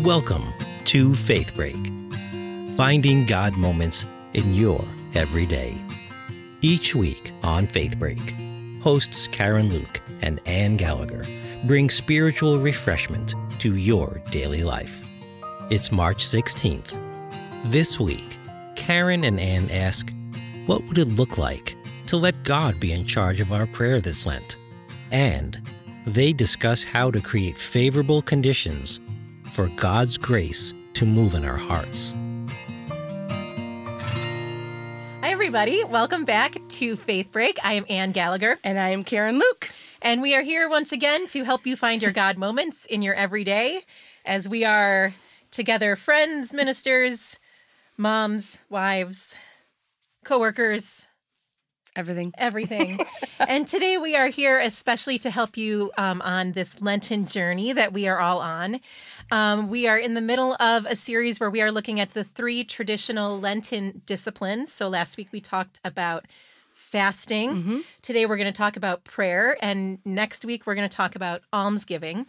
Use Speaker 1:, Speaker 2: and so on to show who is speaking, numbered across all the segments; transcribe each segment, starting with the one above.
Speaker 1: Welcome to Faith Break, finding God moments in your everyday. Each week on Faith Break, hosts Karen Luke and Ann Gallagher bring spiritual refreshment to your daily life. It's March 16th. This week, Karen and Ann ask, what would it look like to let God be in charge of our prayer this Lent? And they discuss how to create favorable conditions for God's grace to move in our hearts.
Speaker 2: Hi, everybody. Welcome back to Faith Break. I am Ann Gallagher.
Speaker 3: And I am Karen Luke.
Speaker 2: And we are here once again to help you find your God moments in your everyday as we are together friends, ministers, moms, wives, coworkers,
Speaker 3: Everything.
Speaker 2: And today we are here especially to help you on this Lenten journey that we are all on. We are in the middle of a series where we are looking at the 3 traditional Lenten disciplines. So last week we talked about fasting.
Speaker 3: Mm-hmm.
Speaker 2: Today we're going to talk about prayer. And next week we're going to talk about almsgiving.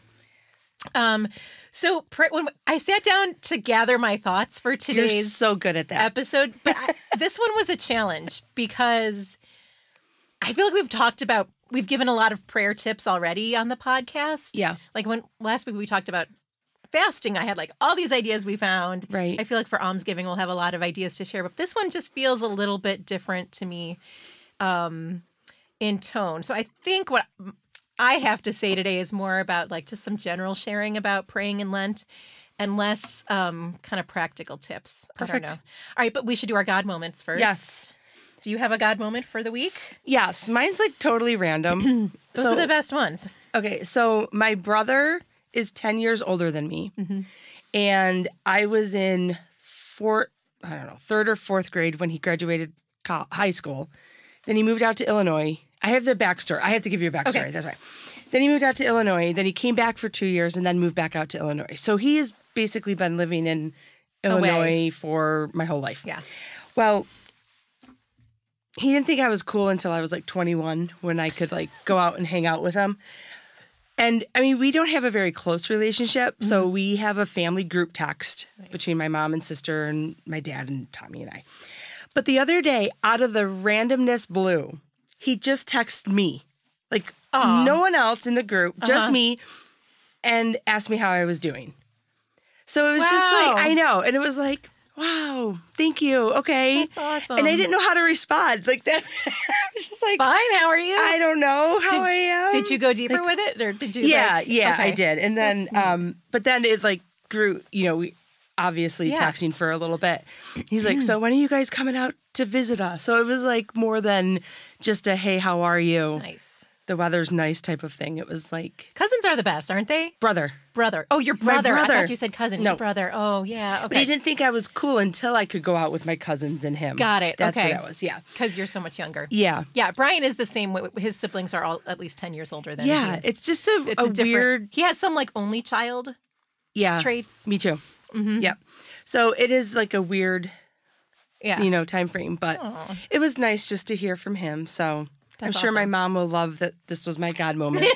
Speaker 2: So when I sat down to gather my thoughts for today's
Speaker 3: You're so good at that
Speaker 2: episode, but this one was a challenge because I feel like we've given a lot of prayer tips already on the podcast.
Speaker 3: Yeah.
Speaker 2: Like when last week we talked about fasting, I had like all these ideas we found.
Speaker 3: Right.
Speaker 2: I feel like for almsgiving, we'll have a lot of ideas to share, but this one just feels a little bit different to me in tone. So I think what I have to say today is more about like just some general sharing about praying in Lent and less kind of practical tips.
Speaker 3: Perfect.
Speaker 2: I don't know. All right, but we should do our God moments first.
Speaker 3: Yes.
Speaker 2: Do you have a God moment for the week?
Speaker 3: Yes. Mine's like totally random.
Speaker 2: Those are the best ones.
Speaker 3: Okay. So my brother is 10 years older than me.
Speaker 2: Mm-hmm.
Speaker 3: And I was in third or fourth grade when he graduated high school. Then he moved out to Illinois. I have the backstory. I have to give you a backstory.
Speaker 2: Okay.
Speaker 3: That's right. Then he moved out to Illinois. Then he came back for 2 years and then moved back out to Illinois. So he has basically been living in Illinois for my whole life.
Speaker 2: Yeah.
Speaker 3: Well, he didn't think I was cool until I was like 21 when I could like go out and hang out with him. And I mean, we don't have a very close relationship. Mm-hmm. So we have a family group text between my mom and sister and my dad and Tommy and I. But the other day, out of the randomness blue, he just texted me, like no one else in the group, just me, and asked me how I was doing. So it was just like, I know. And it was like, wow, thank you. Okay.
Speaker 2: That's awesome.
Speaker 3: And I didn't know how to respond. Like that. I was just like,
Speaker 2: fine. How are you?
Speaker 3: I don't know how I am.
Speaker 2: Did you go deeper with it? Or did you?
Speaker 3: Yeah,
Speaker 2: okay.
Speaker 3: I did. And then, but then it like grew, we obviously texting for a little bit. He's like, so when are you guys coming out to visit us? So it was like more than just a, hey, how are you?
Speaker 2: Nice.
Speaker 3: The weather's nice type of thing. It was like.
Speaker 2: Cousins are the best, aren't they?
Speaker 3: Brother.
Speaker 2: Oh, your brother.
Speaker 3: My brother.
Speaker 2: I thought you said cousin.
Speaker 3: No.
Speaker 2: Your brother. Oh, yeah. Okay.
Speaker 3: But he didn't think I was cool until I could go out with my cousins and him.
Speaker 2: Got it.
Speaker 3: That's
Speaker 2: okay.
Speaker 3: what that was. Yeah.
Speaker 2: Because you're so much younger.
Speaker 3: Yeah.
Speaker 2: Yeah. Brian is the same. His siblings are all at least 10 years older than he is.
Speaker 3: It's just a weird.
Speaker 2: He has some like only child traits.
Speaker 3: Me too.
Speaker 2: Mm-hmm.
Speaker 3: Yeah. So it is like a weird, time frame. But it was nice just to hear from him. So I'm sure my mom will love that this was my God moment.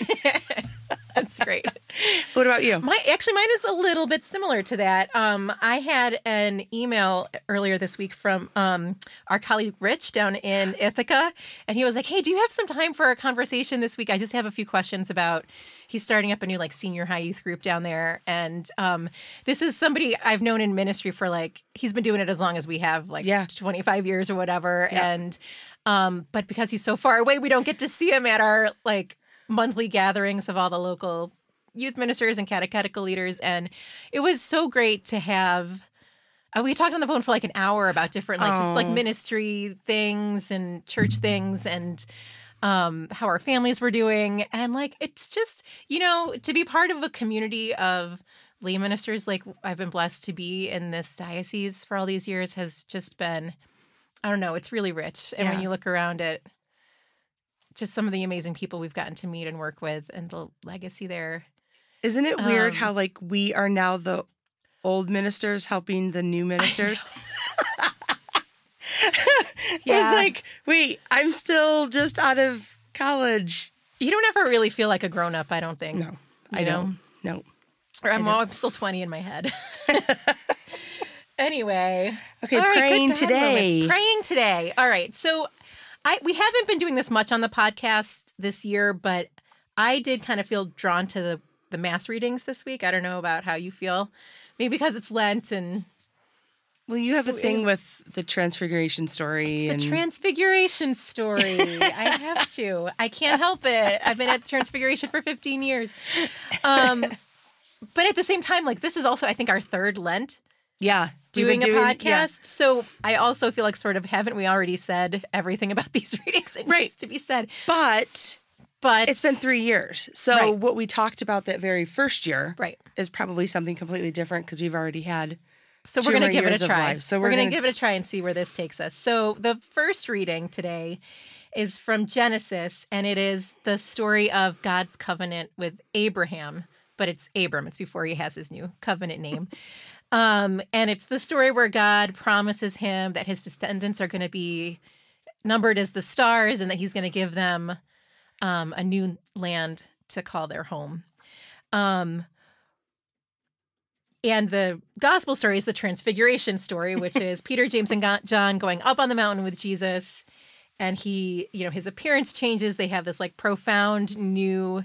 Speaker 2: That's great.
Speaker 3: What about you?
Speaker 2: Mine is a little bit similar to that. I had an email earlier this week from our colleague Rich down in Ithaca, and he was like, "Hey, do you have some time for a conversation this week? I just have a few questions about." He's starting up a new like senior high youth group down there, and this is somebody I've known in ministry for like he's been doing it as long as we have, like 25 years or whatever, and but because he's so far away, we don't get to see him at our like monthly gatherings of all the local youth ministers and catechetical leaders. And it was so great to have, we talked on the phone for like an hour about different, like just like ministry things and church things and how our families were doing. And like, it's just, to be part of a community of lay ministers, like I've been blessed to be in this diocese for all these years has just been, I don't know, it's really rich. And when you look around at just some of the amazing people we've gotten to meet and work with and the legacy there.
Speaker 3: Isn't it weird how like we are now the old ministers helping the new ministers? It's like, wait, I'm still just out of college.
Speaker 2: You don't ever really feel like a grown-up, I don't think.
Speaker 3: No, I don't. No.
Speaker 2: Or I'm still 20 in my head. Anyway.
Speaker 3: Okay,
Speaker 2: all right,
Speaker 3: praying
Speaker 2: good God
Speaker 3: today.
Speaker 2: moments. Praying today. All right. So we haven't been doing this much on the podcast this year, but I did kind of feel drawn to the mass readings this week. I don't know about how you feel. Maybe because it's Lent and...
Speaker 3: Well, you have a thing with the Transfiguration story.
Speaker 2: It's the Transfiguration story. I have to. I can't help it. I've been at Transfiguration for 15 years. But at the same time, like, this is also, I think, our third Lent.
Speaker 3: Yeah.
Speaker 2: Doing a podcast.
Speaker 3: Yeah.
Speaker 2: So I also feel like sort of, haven't we already said everything about these readings that needs to be said?
Speaker 3: But it's been 3 years. So what we talked about that very first year is probably something completely different because we've already had
Speaker 2: So we're going to give it a try.
Speaker 3: So
Speaker 2: we're going to give it a try and see where this takes us. So the first reading today is from Genesis, and it is the story of God's covenant with Abraham, but it's Abram. It's before he has his new covenant name. And it's the story where God promises him that his descendants are going to be numbered as the stars and that he's going to give them a new land to call their home. And the gospel story is the Transfiguration story, which is Peter, James, and John going up on the mountain with Jesus. And he, his appearance changes. They have this like profound new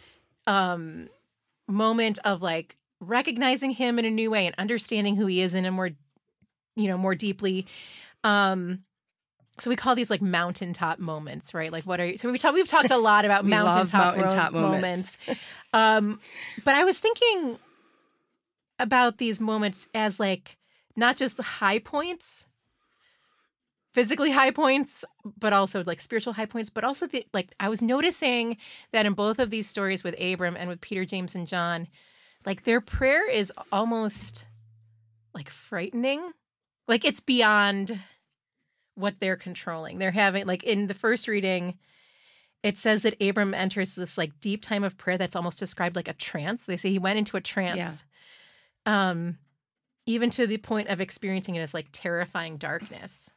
Speaker 2: moment of like recognizing him in a new way and understanding who he is in a more, more deeply. So we call these like mountaintop moments, right? Like we've talked a lot about mountaintop moments. But I was thinking about these moments as like not just high points, physically high points, but also like spiritual high points, but also I was noticing that in both of these stories with Abram and with Peter, James, and John, like their prayer is almost like frightening. Like it's beyond what they're controlling. They're having, like in the first reading, it says that Abram enters this like deep time of prayer that's almost described like a trance. They say he went into a trance. Yeah. Even to the point of experiencing it as like terrifying darkness.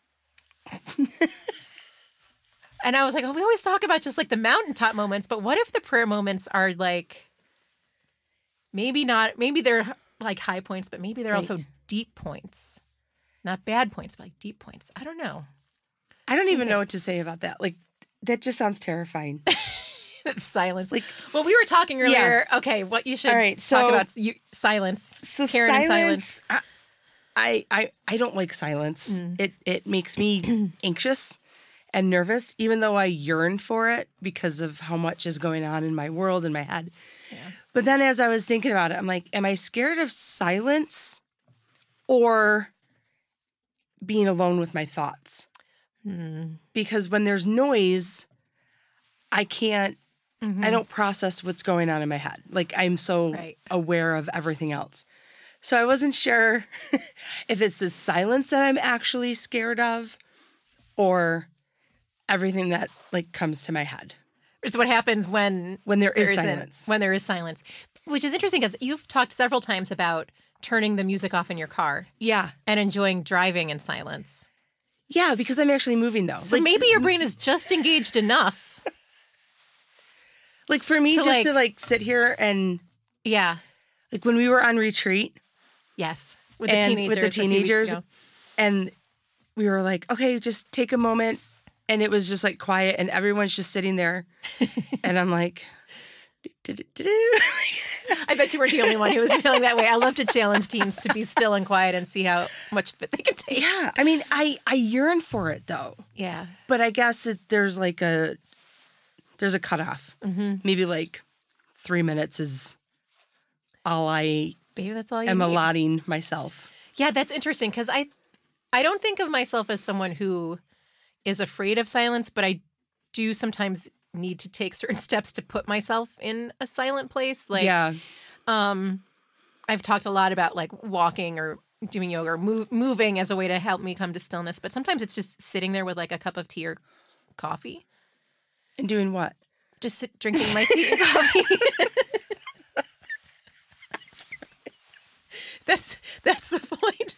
Speaker 2: And I was like, we always talk about just like the mountaintop moments, but what if the prayer moments are like, maybe they're like high points, but maybe they're also deep points. Not bad points, but like deep points. I don't know.
Speaker 3: I don't even know what to say about that. Like, that just sounds terrifying.
Speaker 2: Silence. Like, well, we were talking earlier. Yeah. Okay, what you should talk about silence.
Speaker 3: So
Speaker 2: Karen
Speaker 3: silence. And silence. I don't like silence. It makes me anxious and nervous, even though I yearn for it because of how much is going on in my world, in my head. Yeah. But then as I was thinking about it, I'm like, am I scared of silence or being alone with my thoughts? Because when there's noise, I can't, I don't process what's going on in my head. Like I'm so aware of everything else. So I wasn't sure if it's the silence that I'm actually scared of or everything that like comes to my head.
Speaker 2: It's what happens when
Speaker 3: there is silence.
Speaker 2: When there is silence. Which is interesting because you've talked several times about turning the music off in your car. Yeah. And enjoying driving in silence.
Speaker 3: Yeah, because I'm actually moving though.
Speaker 2: So like, maybe your brain is just engaged enough.
Speaker 3: Like for me to like sit here and like when we were on retreat.
Speaker 2: Yes. With the teenagers.
Speaker 3: And we were like, okay, just take a moment. And it was just like quiet and everyone's just sitting there. And I'm like,
Speaker 2: I bet you weren't the only one who was feeling that way. I love to challenge teens to be still and quiet and see how much of it they can take.
Speaker 3: Yeah. I mean, I yearn for it though. Yeah. But I guess there's a cutoff. Maybe like 3 minutes is all
Speaker 2: Maybe that's all you
Speaker 3: am
Speaker 2: need.
Speaker 3: allotting myself.
Speaker 2: Yeah, that's interesting because I don't think of myself as someone who is afraid of silence, but I do sometimes need to take certain steps to put myself in a silent place. Like, I've talked a lot about like walking or doing yoga or moving as a way to help me come to stillness. But sometimes it's just sitting there with like a cup of tea or coffee.
Speaker 3: And doing what?
Speaker 2: Just drinking my tea and coffee. That's the point.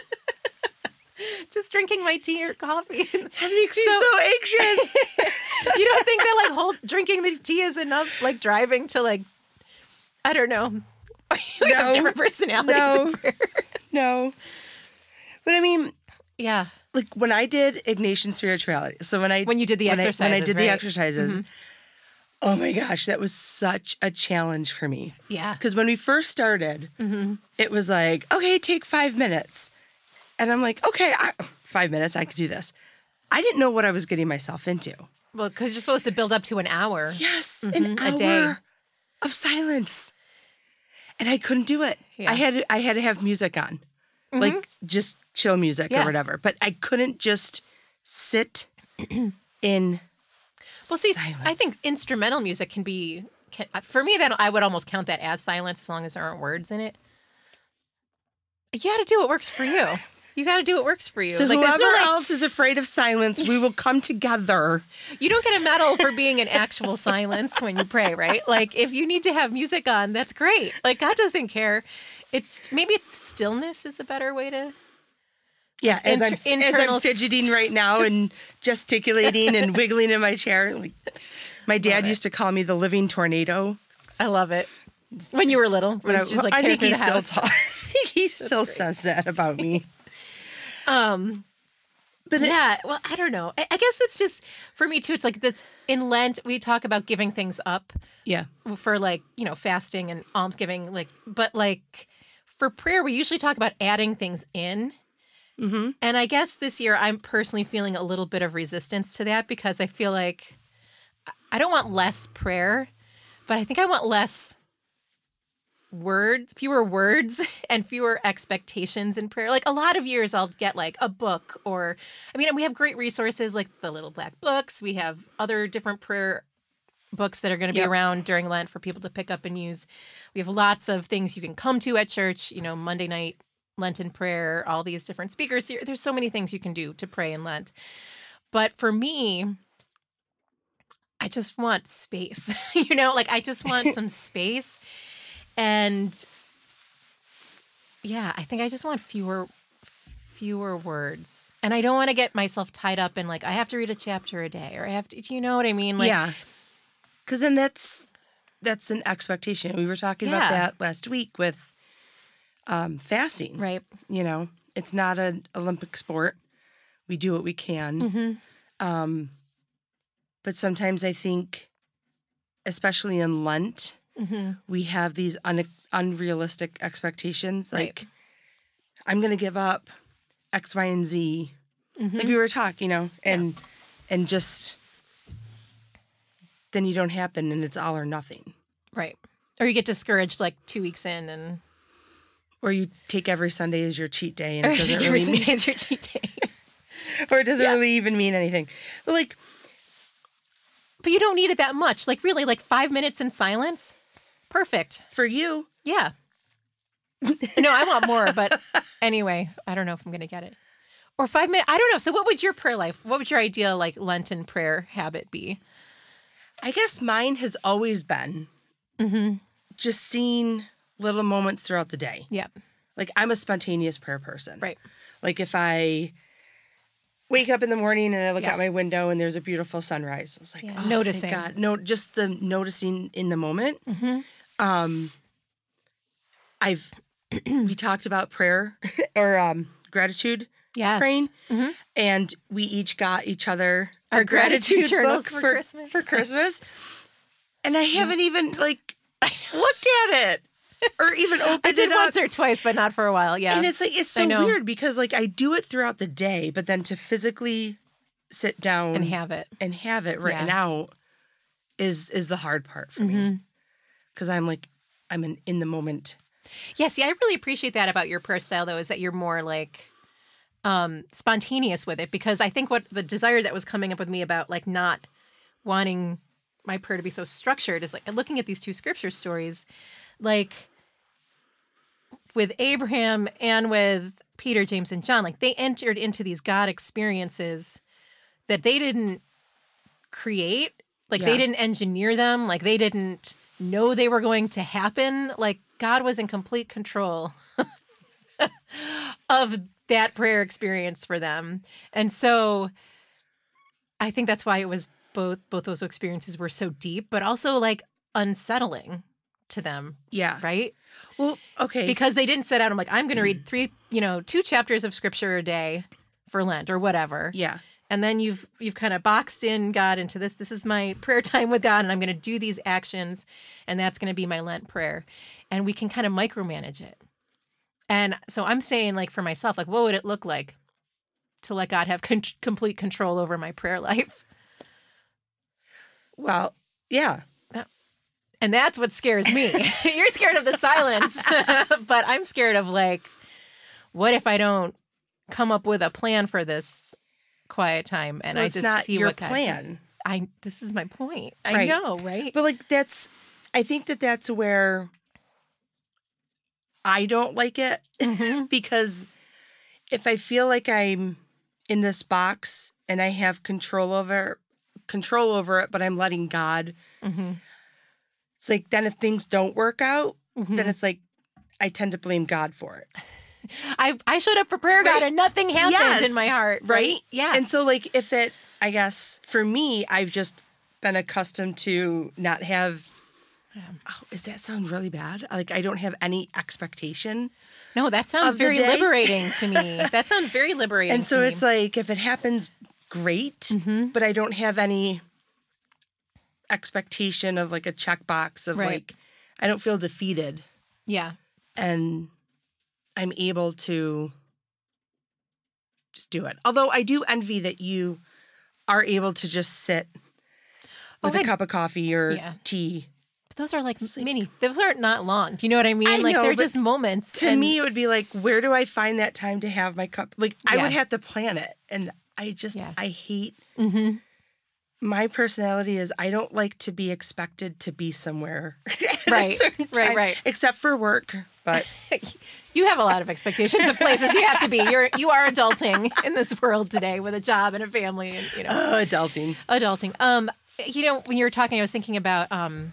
Speaker 2: Just drinking my tea or coffee.
Speaker 3: That makes me so anxious.
Speaker 2: You don't think that like drinking the tea is enough, like driving to like, I don't know.
Speaker 3: No,
Speaker 2: have different personalities
Speaker 3: No.
Speaker 2: in prayer.
Speaker 3: No. But I mean,
Speaker 2: Yeah.
Speaker 3: like when I did Ignatian spirituality, so when
Speaker 2: you did the
Speaker 3: when I
Speaker 2: exercises,
Speaker 3: did
Speaker 2: right?
Speaker 3: the exercises, oh my gosh, that was such a challenge for me.
Speaker 2: Yeah.
Speaker 3: Because when we first started, it was like, okay, take 5 minutes. And I'm like, okay, 5 minutes, I could do this. I didn't know what I was getting myself into.
Speaker 2: Well, because you're supposed to build up to an hour.
Speaker 3: Yes, an
Speaker 2: a
Speaker 3: hour
Speaker 2: day.
Speaker 3: of silence. And I couldn't do it.
Speaker 2: Yeah.
Speaker 3: I had to have music on. Like just chill music
Speaker 2: Yeah.
Speaker 3: or whatever. But I couldn't just sit in
Speaker 2: Well, see,
Speaker 3: silence.
Speaker 2: I think instrumental music can be, for me, that I would almost count that as silence as long as there aren't words in it. You got to do what works for you. You got to do what works for you.
Speaker 3: So
Speaker 2: there's
Speaker 3: whoever
Speaker 2: no,
Speaker 3: else is afraid of silence, we will come together.
Speaker 2: you don't get a medal for being in actual silence when you pray, right? Like, if you need to have music on, that's great. Like, God doesn't care. Maybe it's stillness is a better way to.
Speaker 3: Yeah, as I'm
Speaker 2: internal
Speaker 3: fidgeting right now and gesticulating and wiggling in my chair. Like my dad
Speaker 2: it.
Speaker 3: used to call me the living tornado.
Speaker 2: I love it. When you were little, when you just like
Speaker 3: I
Speaker 2: tear
Speaker 3: think
Speaker 2: through
Speaker 3: he
Speaker 2: the house.
Speaker 3: he still says that about me. But
Speaker 2: Yeah, well, I don't know. I guess it's just for me too. It's like this in Lent we talk about giving things up
Speaker 3: yeah,
Speaker 2: for like fasting and almsgiving. But for prayer we usually talk about adding things in. Mm-hmm. And I guess this year I'm personally feeling a little bit of resistance to that because I feel like I don't want less prayer, but I think I want less fewer words and fewer expectations in prayer. Like a lot of years I'll get like a book we have great resources like the Little Black Books. We have other different prayer books that are going to be around during Lent for people to pick up and use. We have lots of things you can come to at church, Monday night Lenten prayer, all these different speakers. There's so many things you can do to pray in Lent. But for me, I just want space, I just want some space. And yeah, I think I just want fewer words. And I don't want to get myself tied up in I have to read a chapter a day or I have to, do you know what I mean?
Speaker 3: yeah. Because then that's an expectation. We were talking about that last week with fasting.
Speaker 2: Right.
Speaker 3: It's not an Olympic sport. We do what we can.
Speaker 2: Mm-hmm.
Speaker 3: But sometimes I think, especially in Lent, we have these unrealistic expectations.
Speaker 2: Right.
Speaker 3: Like, I'm going to give up X, Y, and Z. Like we were talking, and just then you don't happen and it's all or nothing.
Speaker 2: Right. Or you get discouraged 2 weeks in and...
Speaker 3: Or you take every Sunday as your cheat day and
Speaker 2: Or
Speaker 3: it doesn't
Speaker 2: every
Speaker 3: really
Speaker 2: Sunday
Speaker 3: mean,
Speaker 2: is your cheat day.
Speaker 3: or it doesn't really even mean anything. But
Speaker 2: But you don't need it that much. Really, 5 minutes in silence, perfect.
Speaker 3: for you,
Speaker 2: Yeah. No, I want more, but anyway, I don't know if I'm going to get it. Or 5 minutes, I don't know. So what would your prayer life, what would your ideal Lenten prayer habit be?
Speaker 3: I guess mine has always been just seeing little moments throughout the day.
Speaker 2: Yeah.
Speaker 3: I'm a spontaneous prayer person.
Speaker 2: Right.
Speaker 3: If I wake up in the morning and I look out my window and there's a beautiful sunrise, I was like, oh,
Speaker 2: noticing.
Speaker 3: thank God. No, just the noticing in the moment. We talked about prayer or gratitude
Speaker 2: Yes.
Speaker 3: praying, and we each got each other
Speaker 2: Our
Speaker 3: a gratitude
Speaker 2: journals
Speaker 3: book
Speaker 2: for Christmas.
Speaker 3: For Christmas. And I haven't even looked at it or even opened
Speaker 2: I did
Speaker 3: it up.
Speaker 2: once or twice, but not for a while. Yeah.
Speaker 3: And it's so weird because I do it throughout the day, but then to physically sit down
Speaker 2: and have it.
Speaker 3: written out is the hard part for me. Because I'm in the moment.
Speaker 2: Yeah, see, I really appreciate that about your prayer style, though, is that you're more spontaneous with it. Because I think what the desire that was coming up with me about not wanting my prayer to be so structured is looking at these two scripture stories, with Abraham and with Peter, James, and John, they entered into these God experiences that they didn't create. They didn't engineer them. They didn't know they were going to happen. God was in complete control of that prayer experience for them. And so I think that's why it was both those experiences were so deep, but also unsettling to them.
Speaker 3: Yeah.
Speaker 2: Right?
Speaker 3: Well, okay.
Speaker 2: Because they didn't set out, I'm like, I'm going to read 2 chapters of scripture a day for Lent or whatever.
Speaker 3: Yeah.
Speaker 2: And then you've kind of boxed in God into this. This is my prayer time with God, and I'm going to do these actions, and that's going to be my Lent prayer. And we can kind of micromanage it. And so I'm saying, like, for myself, like, what would it look like to let God have complete control over my prayer life?
Speaker 3: Well, yeah.
Speaker 2: And that's what scares me. You're scared of the silence, but I'm scared of, like, what if I don't come up with a plan for this quiet time and I just see what God
Speaker 3: plan.
Speaker 2: does? This is my point. I
Speaker 3: Right.
Speaker 2: know, right?
Speaker 3: But like I think that's where I don't like it because if I feel like I'm in this box and I have control over it, but I'm letting God. It's like then if things don't work out, then it's like I tend to blame God for it.
Speaker 2: I showed up for prayer, God, and nothing happened in my heart. Right? Yeah.
Speaker 3: And so like I guess for me, I've just been accustomed to not have. Does that sound really bad? Like I don't have any expectation.
Speaker 2: No, that sounds very liberating to me. That sounds very liberating.
Speaker 3: And so it's like if it happens, great, but I don't have any expectation of like a checkbox of like I don't feel defeated.
Speaker 2: Yeah.
Speaker 3: And I'm able to just do it. Although I do envy that you are able to just sit with a cup of coffee or tea.
Speaker 2: But those are like mini. Those are not long. Do you know what I mean?
Speaker 3: I
Speaker 2: like
Speaker 3: know,
Speaker 2: they're just moments.
Speaker 3: To me, it would be like, where do I find that time to have my cup? Like I would have to plan it. And I just, I hate, my personality is I don't like to be expected to be somewhere.
Speaker 2: Right, right.
Speaker 3: Except for work. But
Speaker 2: you have a lot of expectations of places you have to be. You are adulting in this world today with a job and a family, and
Speaker 3: adulting.
Speaker 2: When you were talking, I was thinking about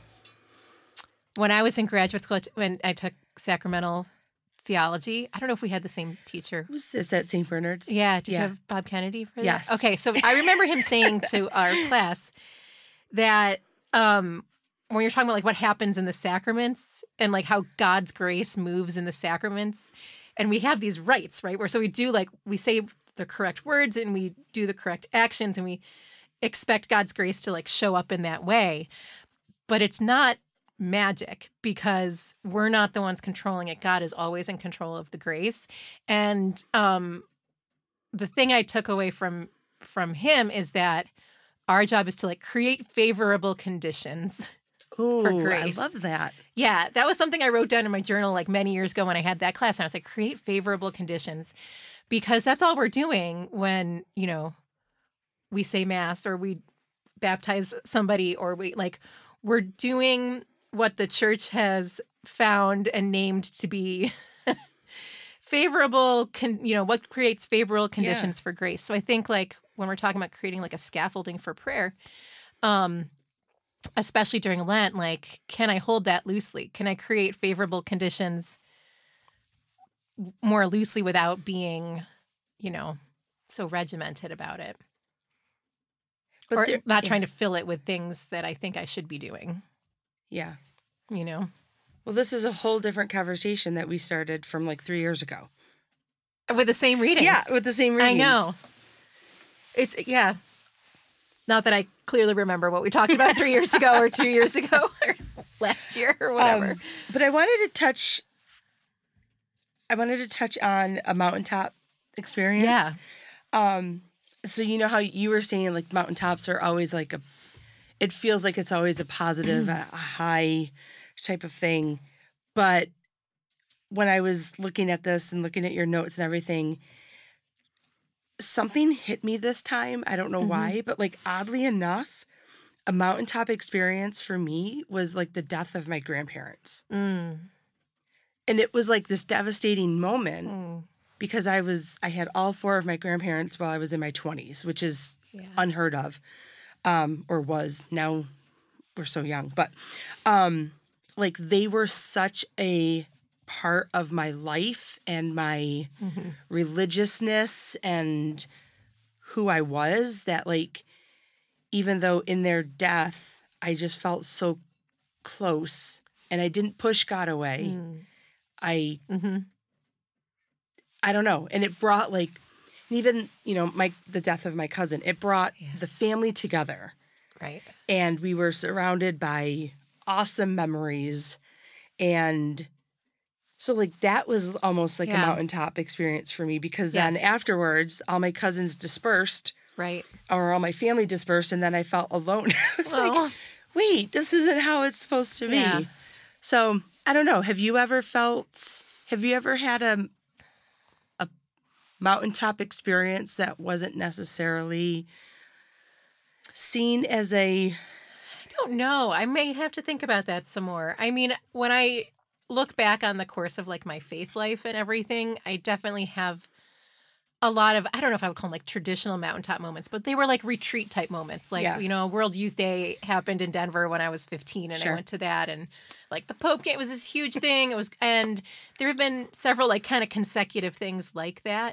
Speaker 2: when I was in graduate school when I took sacramental theology. I don't know if we had the same teacher.
Speaker 3: Was this at St. Bernard's?
Speaker 2: Yeah. Did you have Bob Kennedy for that?
Speaker 3: Yes.
Speaker 2: Okay. So I remember him saying to our class that when you're talking about like what happens in the sacraments and like how God's grace moves in the sacraments, and we have these rites, right? So we say the correct words and we do the correct actions and we expect God's grace to like show up in that way. But it's not magic because we're not the ones controlling it. God is always in control of the grace. And the thing I took away from him is that our job is to like create favorable conditions for grace.
Speaker 3: I love that.
Speaker 2: Yeah, that was something I wrote down in my journal like many years ago when I had that class. And I was like, create favorable conditions, because that's all we're doing when, we say mass or we baptize somebody or we're doing what the church has found and named to be favorable, what creates favorable conditions for grace. So I think like when we're talking about creating like a scaffolding for prayer, especially during Lent, like, can I hold that loosely? Can I create favorable conditions more loosely without being, so regimented about it? But not trying to fill it with things that I think I should be doing.
Speaker 3: Yeah.
Speaker 2: Well,
Speaker 3: this is a whole different conversation that we started from like 3 years ago.
Speaker 2: With the same readings.
Speaker 3: Yeah, with the same readings.
Speaker 2: I know. Not that I clearly remember what we talked about 3 years ago or 2 years ago or last year or whatever.
Speaker 3: But I wanted to touch on a mountaintop experience.
Speaker 2: Yeah.
Speaker 3: So you know how you were saying like mountaintops are always like it feels like it's always a positive, a high type of thing. But when I was looking at this and looking at your notes and everything, something hit me this time. I don't know why, but like oddly enough, a mountaintop experience for me was like the death of my grandparents. And it was like this devastating moment because I had all 4 of my grandparents while I was in my 20s, which is unheard of, or was. Now we're so young, but like they were such a part of my life and my religiousness and who I was that like, even though in their death, I just felt so close and I didn't push God away. I don't know. And it brought like, even, the death of my cousin, it brought the family together.
Speaker 2: Right.
Speaker 3: And we were surrounded by awesome memories. And so like that was almost like a mountaintop experience for me, because then afterwards all my cousins dispersed.
Speaker 2: Right.
Speaker 3: Or all my family dispersed, and then I felt alone. I was like, wait, this isn't how it's supposed to be.
Speaker 2: Yeah.
Speaker 3: So I don't know. Have you ever had a mountaintop experience that wasn't necessarily seen as I
Speaker 2: don't know. I may have to think about that some more. I mean, when I look back on the course of like my faith life and everything, I definitely have a lot of, I don't know if I would call them like traditional mountaintop moments, but they were like retreat type moments. Like, World Youth Day happened in Denver when I was 15 and I went to that, and like the Pope came, it was this huge thing. And there have been several like kind of consecutive things like that,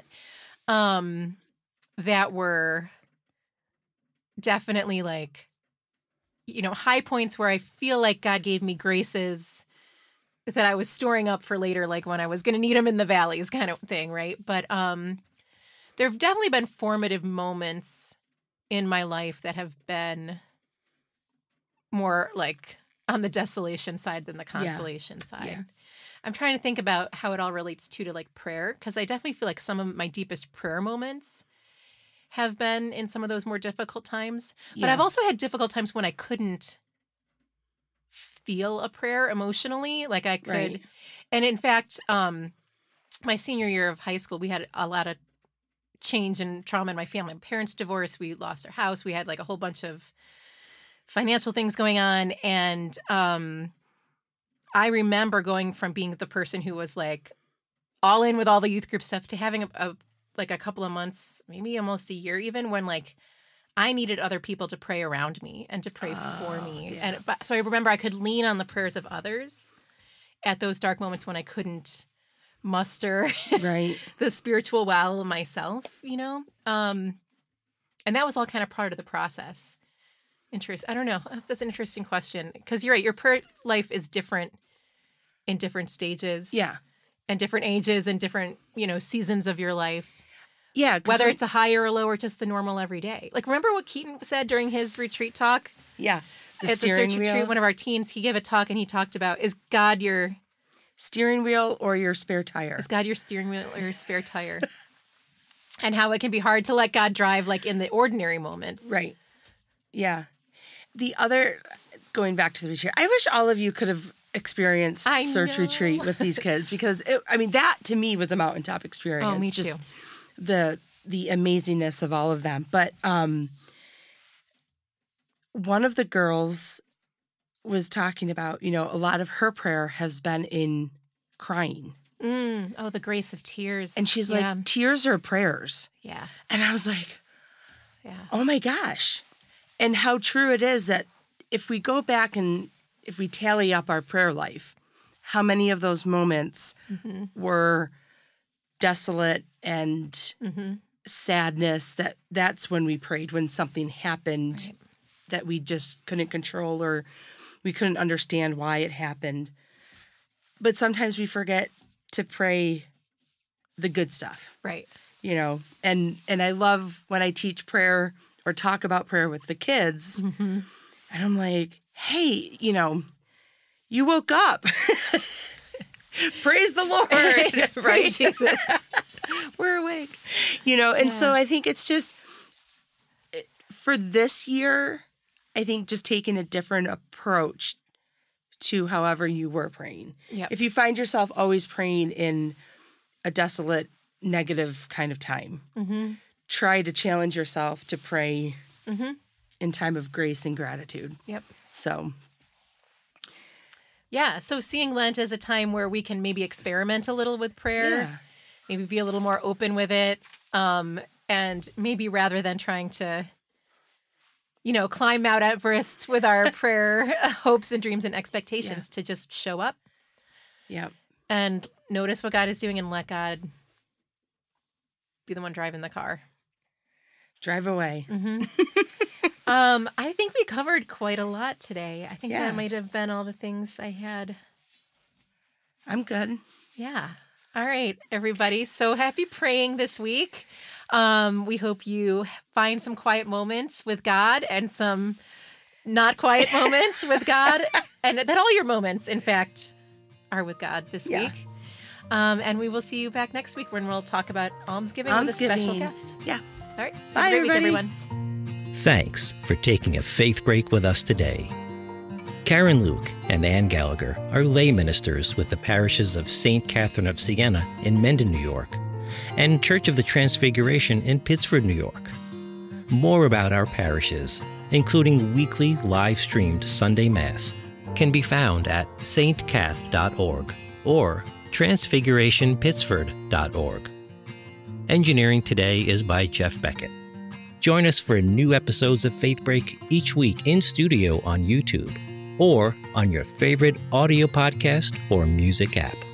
Speaker 2: that were definitely like, high points where I feel like God gave me graces that I was storing up for later, like when I was going to need them in the valleys kind of thing. Right. But, there have definitely been formative moments in my life that have been more like on the desolation side than the consolation side. Yeah. I'm trying to think about how it all relates to like prayer, because I definitely feel like some of my deepest prayer moments have been in some of those more difficult times. But I've also had difficult times when I couldn't feel a prayer emotionally. Like I could. Right. And in fact, my senior year of high school, we had a lot of change and trauma in my family. My parents divorced. We lost our house. We had like a whole bunch of financial things going on. And I remember going from being the person who was like all in with all the youth group stuff to having a couple of months, maybe almost a year even, when like I needed other people to pray around me and to pray for me. Yeah. And so I remember I could lean on the prayers of others at those dark moments when I couldn't muster the spiritual well myself, and that was all kind of part of the process. I don't know. That's an interesting question, because you're right. Your prayer life is different in different stages, and different ages and different seasons of your life. Yeah, whether it's a high or a low or just the normal everyday. Like, remember what Keaton said during his retreat talk? Yeah, at the Search Retreat. One of our teens, he gave a talk and he talked about, is God your
Speaker 3: steering wheel or your spare tire?
Speaker 2: Is God your steering wheel or your spare tire? And how it can be hard to let God drive like in the ordinary moments. Right.
Speaker 3: Yeah. Going back to the retreat, I wish all of you could have experienced Search Retreat with these kids, because that to me was a mountaintop experience.
Speaker 2: Oh, me too.
Speaker 3: Just the amazingness of all of them. But one of the girls was talking about, a lot of her prayer has been in crying.
Speaker 2: Oh, the grace of tears.
Speaker 3: And she's like, tears are prayers.
Speaker 2: Yeah.
Speaker 3: And I was like, oh my gosh. And how true it is that if we go back and if we tally up our prayer life, how many of those moments were desolate and sadness, that's when we prayed, when something happened that we just couldn't control, or we couldn't understand why it happened. But sometimes we forget to pray the good stuff. Right. And I love when I teach prayer or talk about prayer with the kids, and I'm like, hey, you woke up. Praise the Lord.
Speaker 2: Right, Jesus. We're awake.
Speaker 3: And so I think it's just, for this year, I think just taking a different approach to however you were praying. Yep. If you find yourself always praying in a desolate, negative kind of time, try to challenge yourself to pray in time of grace and gratitude. Yep. So.
Speaker 2: Yeah. So seeing Lent as a time where we can maybe experiment a little with prayer, maybe be a little more open with it, and maybe rather than trying to climb Mount Everest with our prayer hopes and dreams and expectations, to just show up. Yeah. And notice what God is doing and let God be the one driving the car.
Speaker 3: Drive away.
Speaker 2: I think we covered quite a lot today. I think that might have been all the things I had
Speaker 3: I'm good.
Speaker 2: Yeah. All right, everybody. So happy praying this week. We hope you find some quiet moments with God and some not quiet moments with God, and that all your moments, in fact, are with God this week. And we will see you back next week when we'll talk about almsgiving with a special guest.
Speaker 3: Yeah.
Speaker 2: All right.
Speaker 3: Bye,
Speaker 2: Have a great
Speaker 3: everybody.
Speaker 2: week, everyone.
Speaker 1: Thanks for taking a faith break with us today. Karen Luke and Ann Gallagher are lay ministers with the parishes of St. Catherine of Siena in Mendon, New York, and Church of the Transfiguration in Pittsford, New York. More about our parishes, including weekly live-streamed Sunday Mass, can be found at stcath.org or transfigurationpittsford.org. Engineering today is by Jeff Beckett. Join us for new episodes of Faith Break each week in studio on YouTube or on your favorite audio podcast or music app.